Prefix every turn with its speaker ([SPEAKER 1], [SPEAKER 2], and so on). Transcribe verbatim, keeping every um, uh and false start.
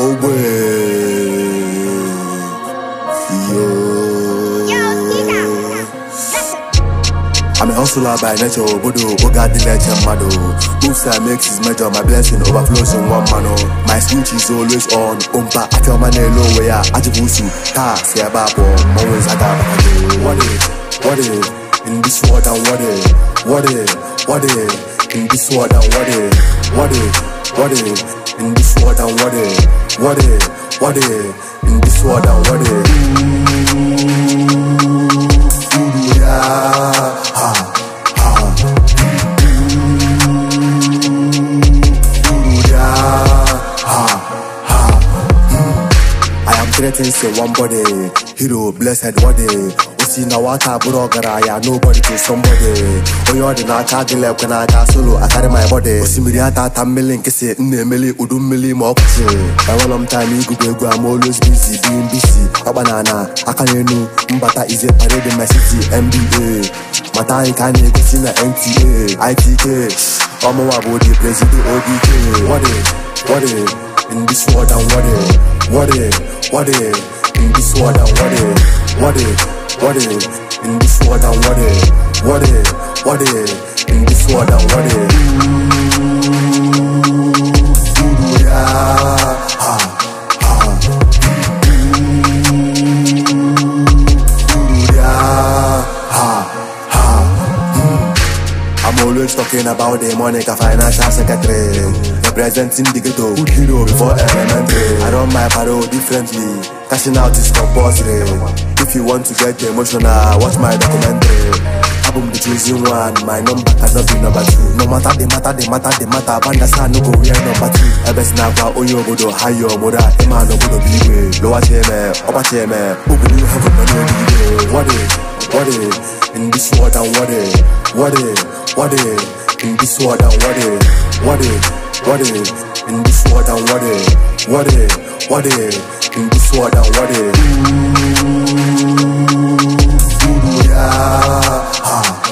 [SPEAKER 1] Oh way, yo. I'm a hustler by nature, Bodo, Bogart the legend, Mado. Moves I make is major, my blessing overflows in one mano. My speech is always on, Umpa, I feel my name low where I Ajibusu, Ta, Siabapo, always I got what it, what it, in this world and what it, what it, what it, in this world and what it, what it, what it, in this world and what it, what it, what it, in this world and what it. Things say one body, hero, blessed body. Usi na wata burogara ya nobody to somebody. Oyo di na kagi lep kana ka solo I carry my body. Usi miriata tamilin kese nne mili udum mili mokuche. I want them time igu begu I'm always busy being busy. Abanana akanenu mbata ize parade in my city M B A. Mata ikane kusi na N T A I T K. Omo wa body president O B K. What it, what it, in this world and what it, what it, what it, in this world and what it, what it, what it, in this world and what it, what it, what it, in this world and what it. I'm always talking about the money, a financial secretary. Representing the ghetto, good hero before elementary. I run my paro differently, cashing out is compulsory. If you want to get emotional, watch my documentary. Album the choosing one, my number cannot be number two. No matter the matter, the matter, the matter, Bandasa no go wear number two. Ebes Nagwa, Oyo Bodo, Hayo, Moda, Emma no Bodo Biwe. Lower Cheme, Upper Cheme, who will you have a money? What it, what it, in this world and what it, what it, what it, in this world and what it, what it, what it, in this world and what it, what it, what it, in this world and what it. Ooh, yeah, ha.